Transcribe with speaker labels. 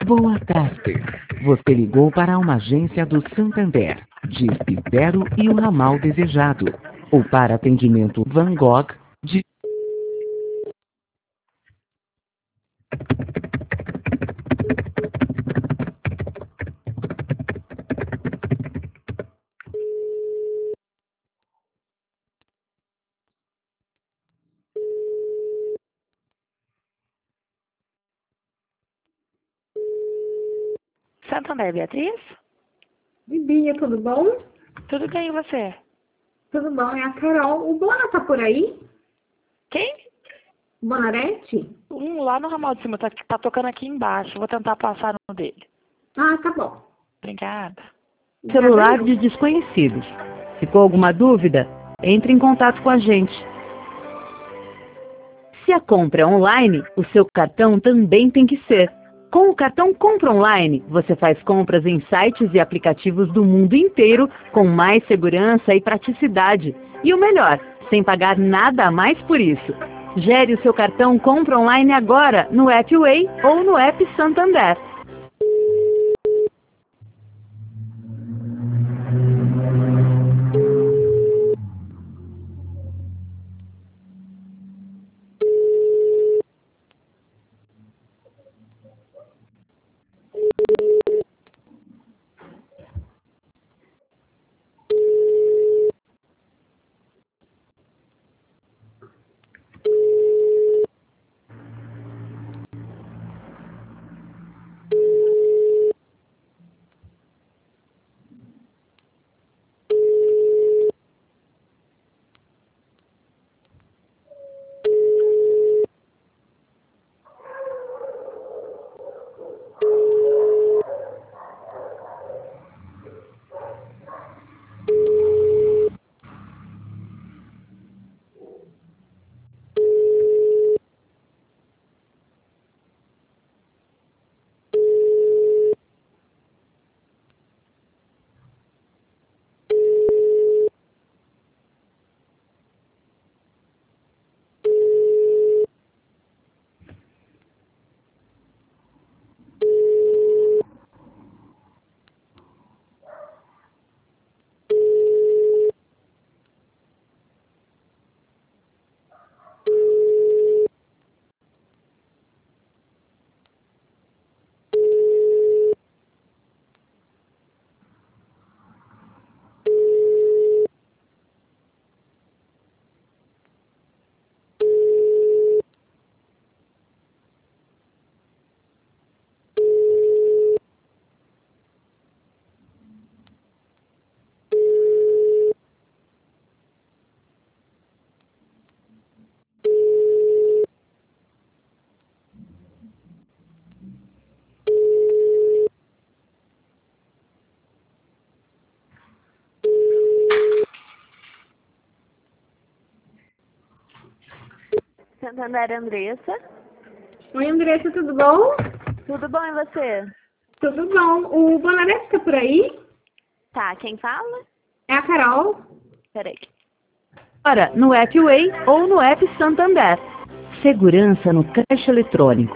Speaker 1: Boa tarde. Você ligou para uma agência do Santander. Disque 0 e o ramal desejado. Ou para atendimento Van Gogh, de...
Speaker 2: Santander, Beatriz?
Speaker 3: Bibinha, tudo bom?
Speaker 2: Tudo bem, e você?
Speaker 3: Tudo bom, é a Carol. O Bona tá por aí?
Speaker 2: Quem?
Speaker 3: Bonarete?
Speaker 2: Lá no ramal de cima, tá tocando aqui embaixo. Vou tentar passar no dele.
Speaker 3: Ah, tá bom.
Speaker 2: Obrigada.
Speaker 1: Celular de desconhecidos. Ficou alguma dúvida? Entre em contato com a gente. Se a compra é online, o seu cartão também tem que ser. Com o cartão Compra Online, você faz compras em sites e aplicativos do mundo inteiro com mais segurança e praticidade. E o melhor, sem pagar nada a mais por isso. Gere o seu cartão Compra Online agora no app Way ou no app Santander.
Speaker 4: Santander, Andressa.
Speaker 3: Oi, Andressa, tudo bom?
Speaker 4: Tudo bom, e você?
Speaker 3: Tudo bom. O Bonarete tá por aí?
Speaker 4: Tá, quem fala?
Speaker 3: É a Carol.
Speaker 4: Peraí.
Speaker 1: Agora no app Way ou no app Santander. Segurança no caixa eletrônico.